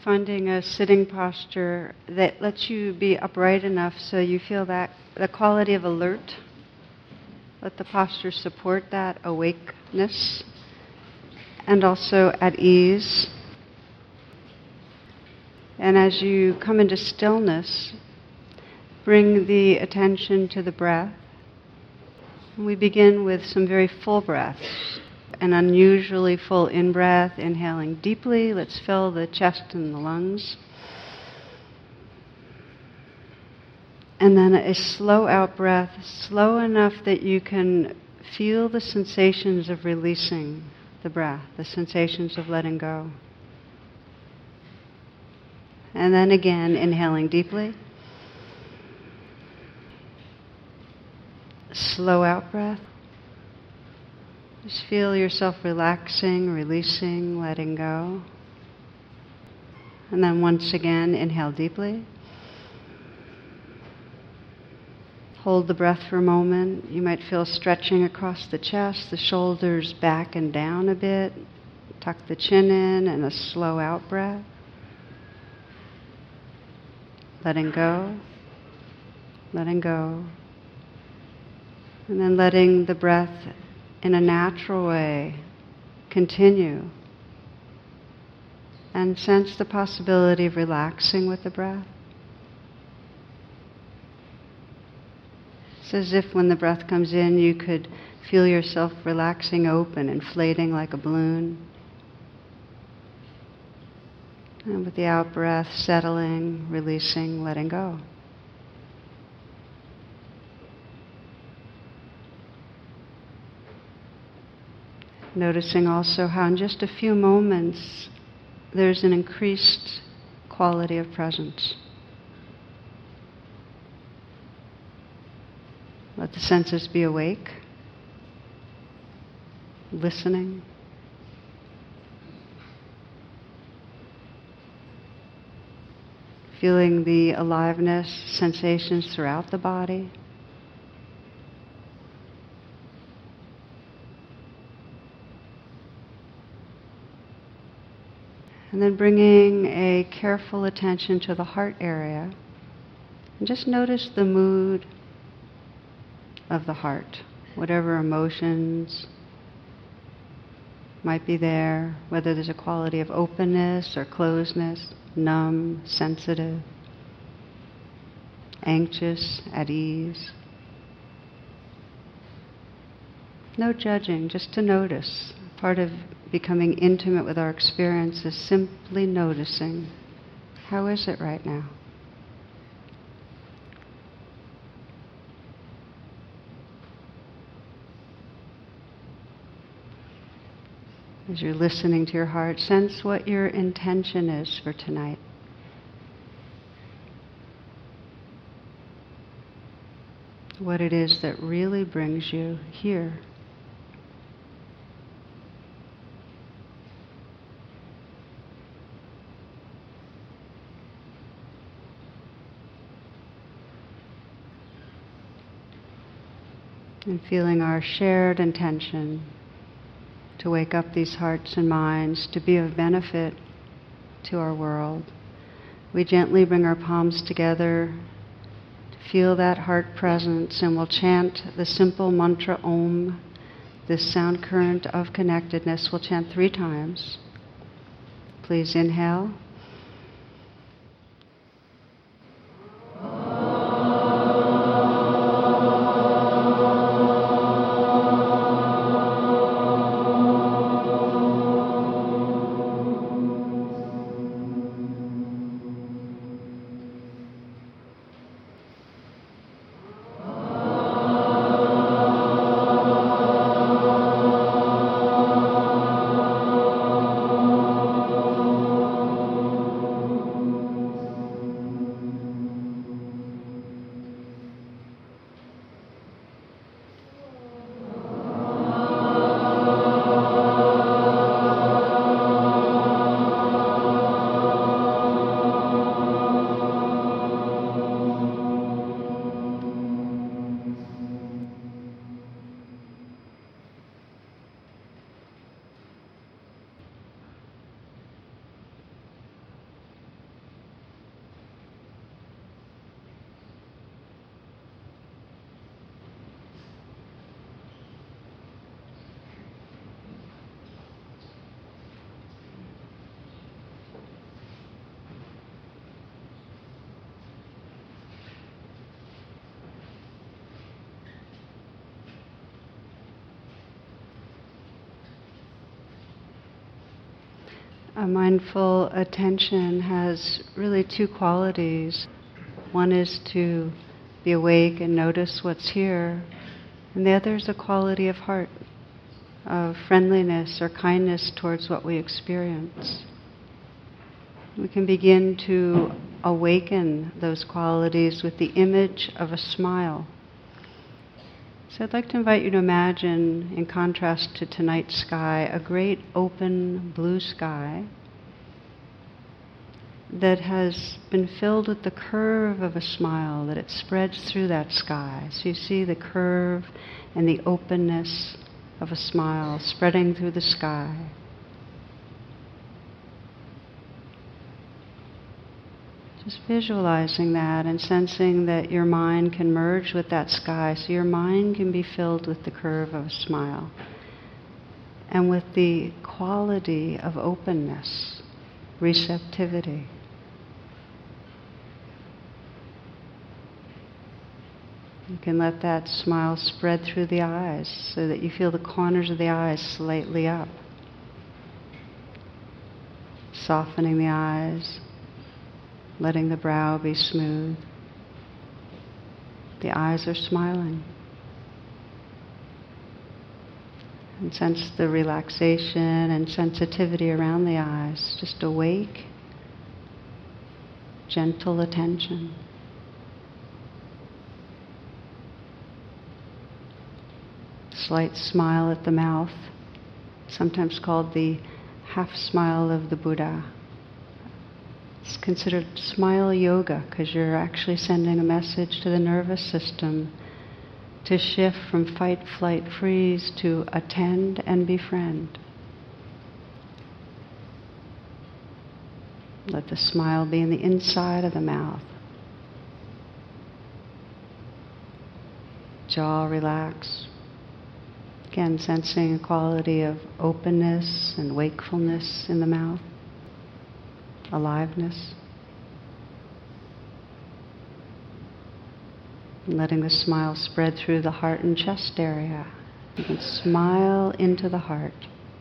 Finding a sitting posture that lets you be upright enough so you feel that the quality of alert. Let the posture support that awakeness and also at ease. And as you come into stillness, bring the attention to the breath. We begin with some very full breaths. An unusually full in-breath, inhaling deeply. Let's fill the chest and the lungs. And then a slow out-breath, slow enough that you can feel the sensations of releasing the breath, the sensations of letting go. And then again, inhaling deeply. Slow out-breath. Just feel yourself relaxing, releasing, letting go. And then once again, inhale deeply. Hold the breath for a moment. You might feel stretching across the chest, the shoulders back and down a bit. Tuck the chin in and a slow out breath. Letting go, letting go. And then letting the breath in a natural way continue. And sense the possibility of relaxing with the breath. It's as if when the breath comes in, you could feel yourself relaxing open, inflating like a balloon. And with the out-breath, settling, releasing, letting go. Noticing also how in just a few moments there's an increased quality of presence. Let the senses be awake, listening. Feeling the aliveness, sensations throughout the body. And then bringing a careful attention to the heart area. And just notice the mood of the heart. Whatever emotions might be there, whether there's a quality of openness or closeness, numb, sensitive, anxious, at ease. No judging, just to notice. Part of becoming intimate with our experience is simply noticing, how is it right now? As you're listening to your heart, sense what your intention is for tonight. What it is that really brings you here. And feeling our shared intention to wake up these hearts and minds to be of benefit to our world. We gently bring our palms together to feel that heart presence, and we'll chant the simple mantra Om, this sound current of connectedness. We'll chant 3 times. Please inhale. A mindful attention has really two qualities. One is to be awake and notice what's here, and the other is a quality of heart, of friendliness or kindness towards what we experience. We can begin to awaken those qualities with the image of a smile. So I'd like to invite you to imagine, in contrast to tonight's sky, a great open blue sky that has been filled with the curve of a smile, that it spreads through that sky. So you see the curve and the openness of a smile spreading through the sky. Just visualizing that and sensing that your mind can merge with that sky, so your mind can be filled with the curve of a smile and with the quality of openness, receptivity. You can let that smile spread through the eyes so that you feel the corners of the eyes slightly up, softening the eyes, letting the brow be smooth. The eyes are smiling. And sense the relaxation and sensitivity around the eyes. Just awake, gentle attention. Slight smile at the mouth, sometimes called the half smile of the Buddha. It's considered smile yoga because you're actually sending a message to the nervous system to shift from fight, flight, freeze to attend and befriend. Let the smile be in the inside of the mouth. Jaw relax. Again, sensing a quality of openness and wakefulness in the mouth. Aliveness. And letting the smile spread through the heart and chest area. You can smile into the heart.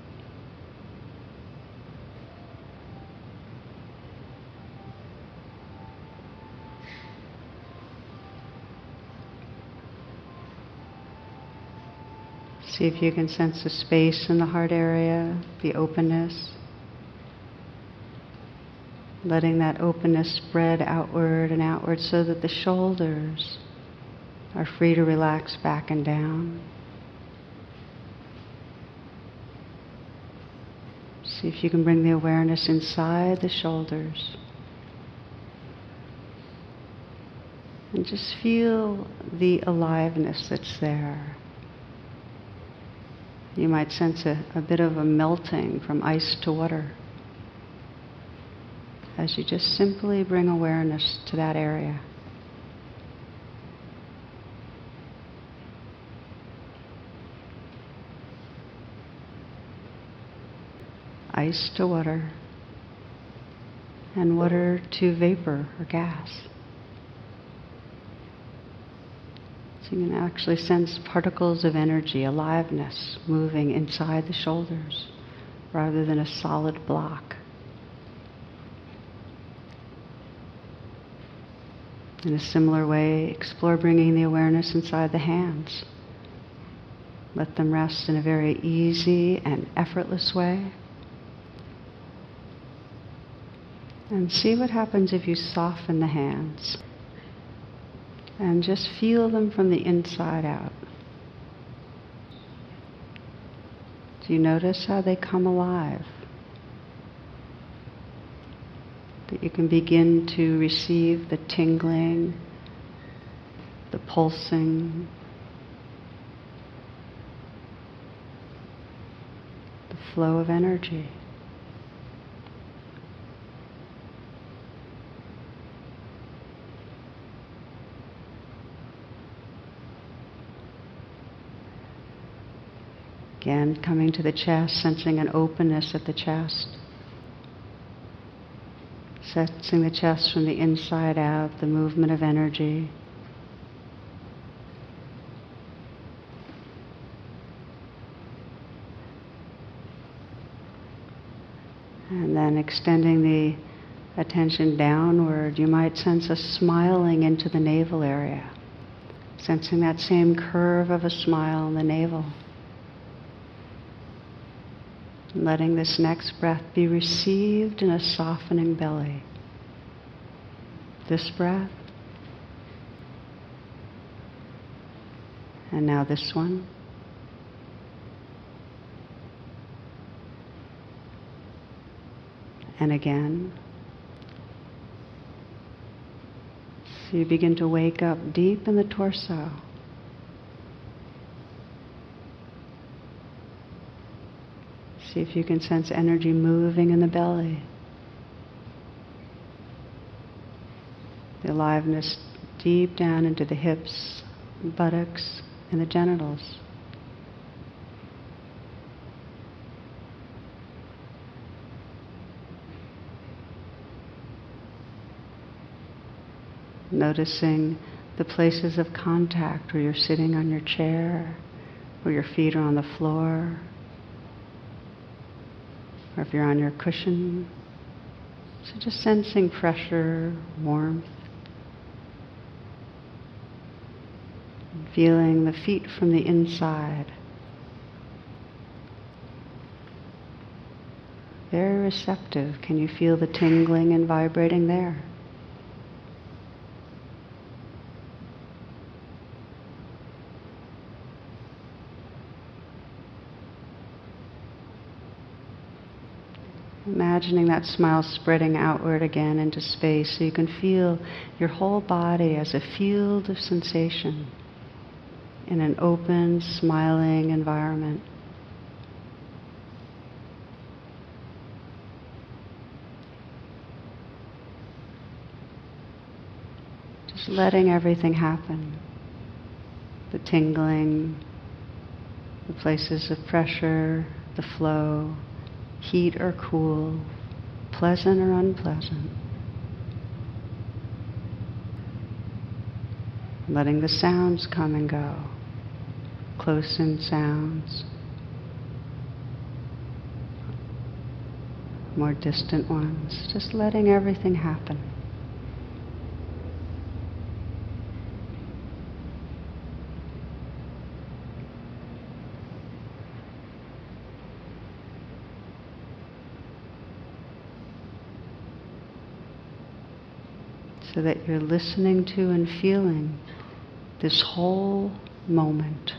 See if you can sense the space in the heart area, the openness. Letting that openness spread outward and outward so that the shoulders are free to relax back and down. See if you can bring the awareness inside the shoulders. And just feel the aliveness that's there. You might sense a bit of a melting from ice to water as you just simply bring awareness to that area. Ice to water, and water to vapor or gas. So you can actually sense particles of energy, aliveness, moving inside the shoulders rather than a solid block. In a similar way, explore bringing the awareness inside the hands. Let them rest in a very easy and effortless way. And see what happens if you soften the hands. And just feel them from the inside out. Do you notice how they come alive? That you can begin to receive the tingling, the pulsing, the flow of energy. Again, coming to the chest, sensing an openness at the chest. Sensing the chest from the inside out, the movement of energy. And then extending the attention downward, you might sense a smiling into the navel area, sensing that same curve of a smile in the navel. Letting this next breath be received in a softening belly. This breath. And now this one. And again. So you begin to wake up deep in the torso. See if you can sense energy moving in the belly. The aliveness deep down into the hips, buttocks, and the genitals. Noticing the places of contact where you're sitting on your chair, where your feet are on the floor, or if you're on your cushion. So just sensing pressure, warmth, and feeling the feet from the inside. Very receptive. Can you feel the tingling and vibrating there? Imagining that smile spreading outward again into space so you can feel your whole body as a field of sensation in an open, smiling environment. Just letting everything happen. The tingling, the places of pressure, the flow, heat or cool, pleasant or unpleasant. Letting the sounds come and go, close-in sounds, more distant ones, just letting everything happen. So that you're listening to and feeling this whole moment.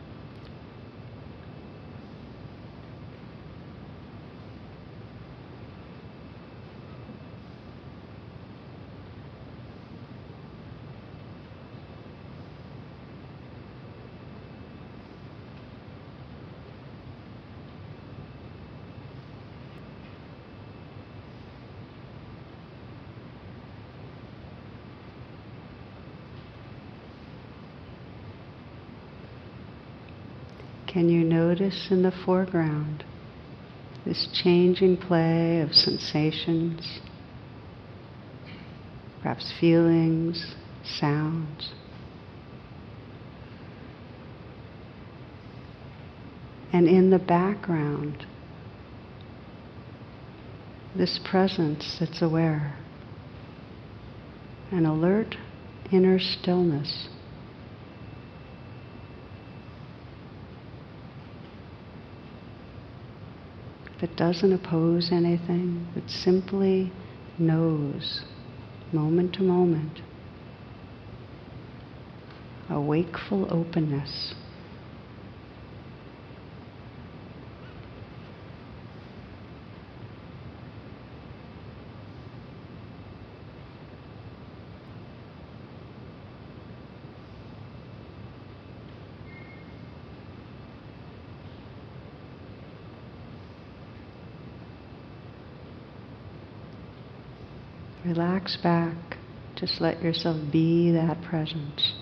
Can you notice in the foreground this changing play of sensations, perhaps feelings, sounds? And in the background, this presence that's aware, an alert inner stillness. That doesn't oppose anything, that simply knows, moment to moment, a wakeful openness. Relax back. Just let yourself be that presence.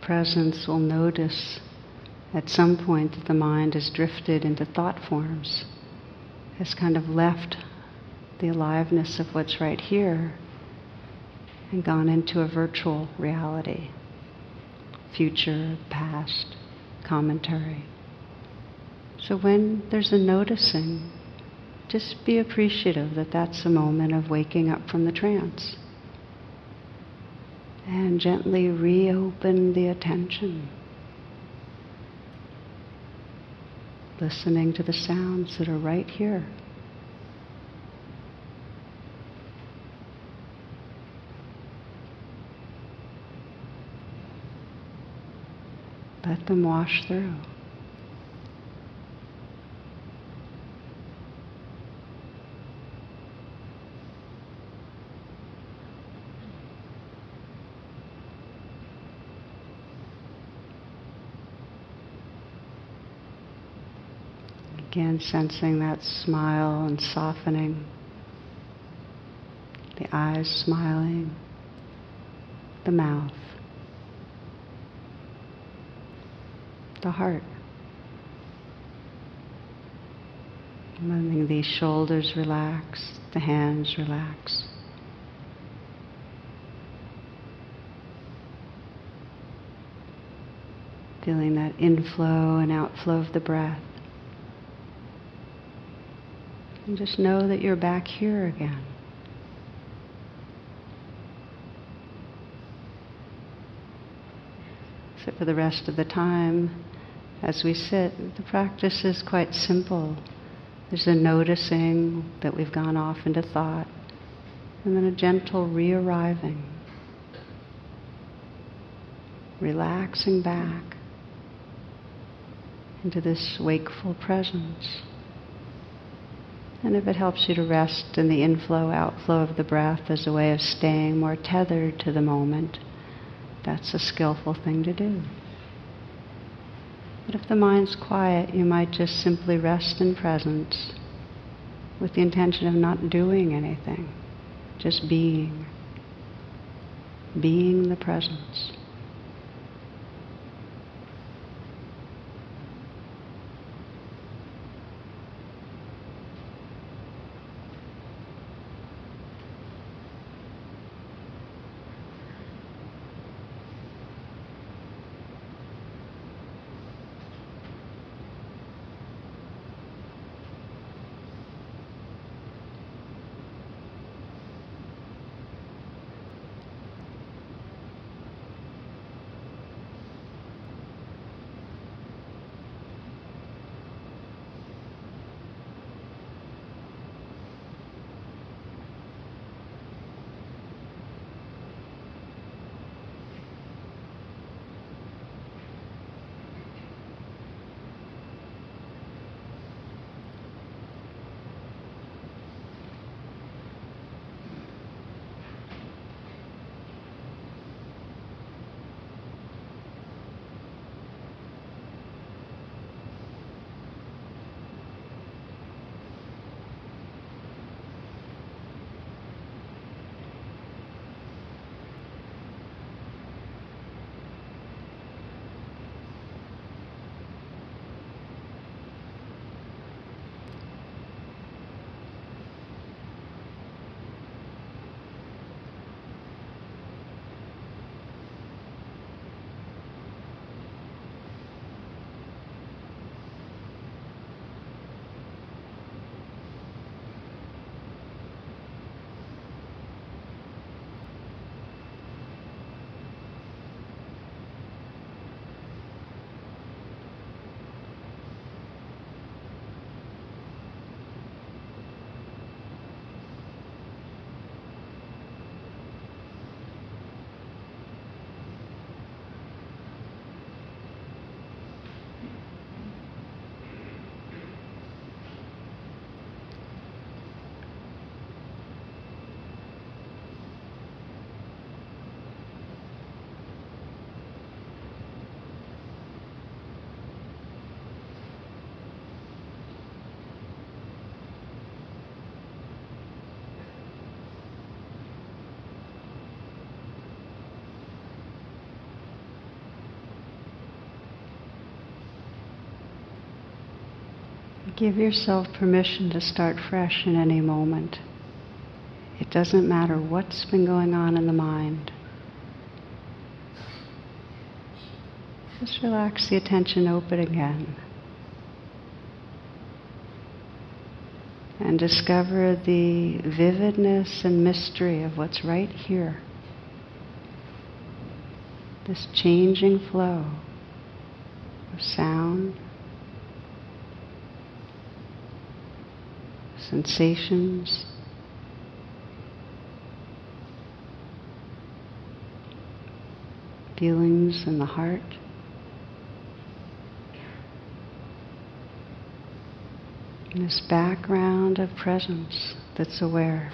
presence will notice at some point that the mind has drifted into thought forms, has kind of left the aliveness of what's right here and gone into a virtual reality, future, past, commentary. So when there's a noticing, just be appreciative that that's a moment of waking up from the trance. And gently reopen the attention, listening to the sounds that are right here. Let them wash through. Again, sensing that smile and softening, the eyes smiling, the mouth, the heart. Letting these shoulders relax, the hands relax. Feeling that inflow and outflow of the breath. And just know that you're back here again. So for the rest of the time, as we sit, the practice is quite simple. There's a noticing that we've gone off into thought, and then a gentle re-arriving, relaxing back into this wakeful presence. And if it helps you to rest in the inflow, outflow of the breath as a way of staying more tethered to the moment, that's a skillful thing to do. But if the mind's quiet, you might just simply rest in presence with the intention of not doing anything, just being the presence. Give yourself permission to start fresh in any moment. It doesn't matter what's been going on in the mind. Just relax the attention open again. And discover the vividness and mystery of what's right here. This changing flow of sound, sensations, feelings in the heart. And this background of presence that's aware.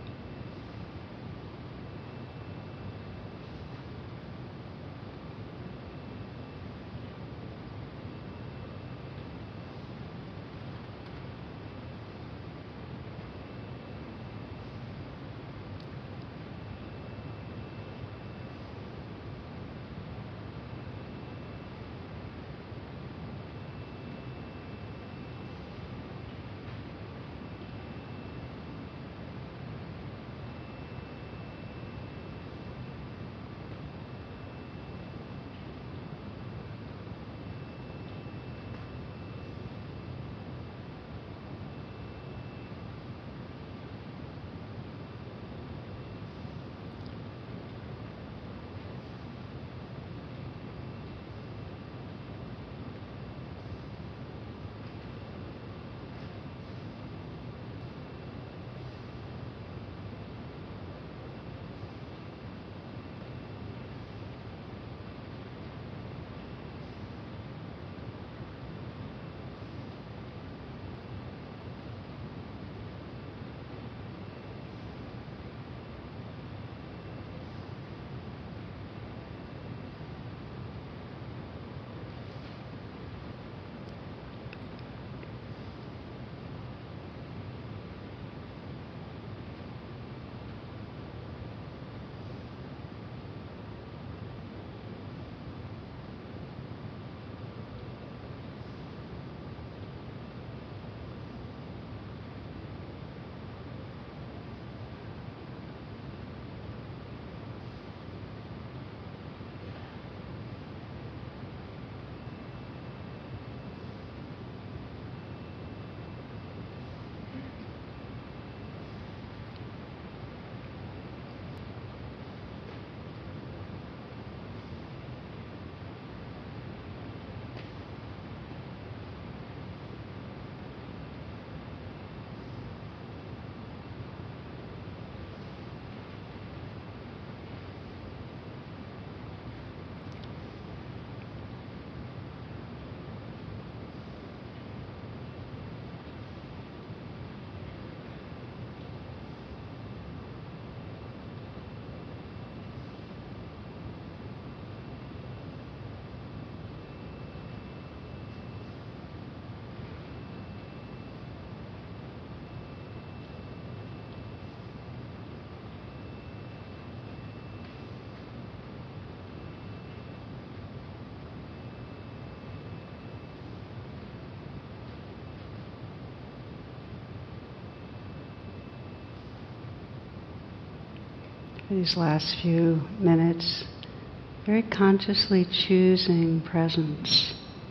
For these last few minutes, very consciously choosing presence.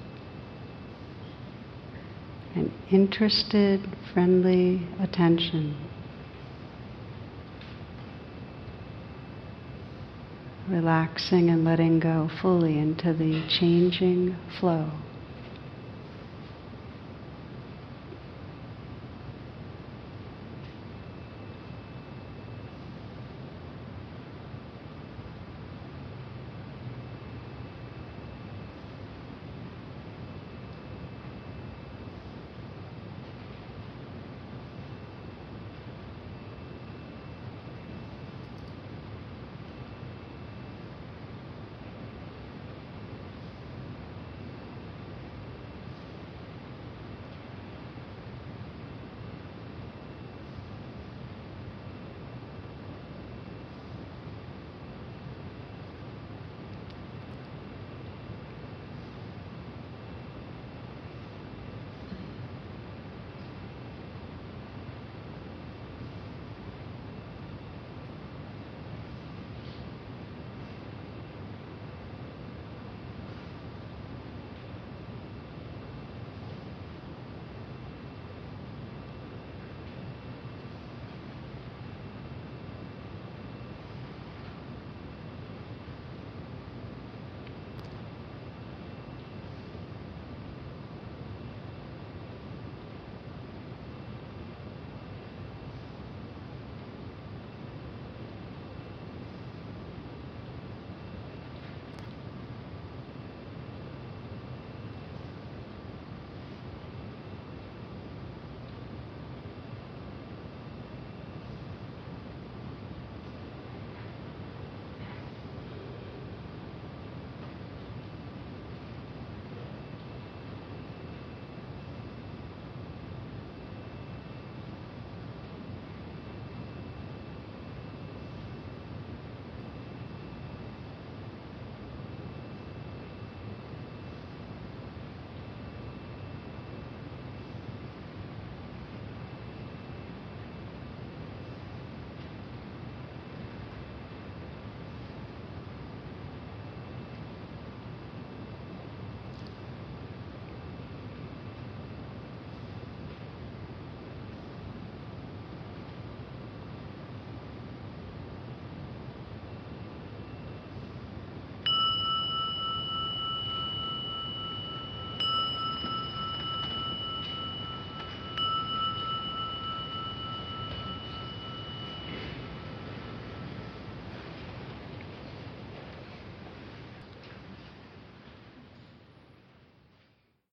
And interested, friendly attention. Relaxing and letting go fully into the changing flow.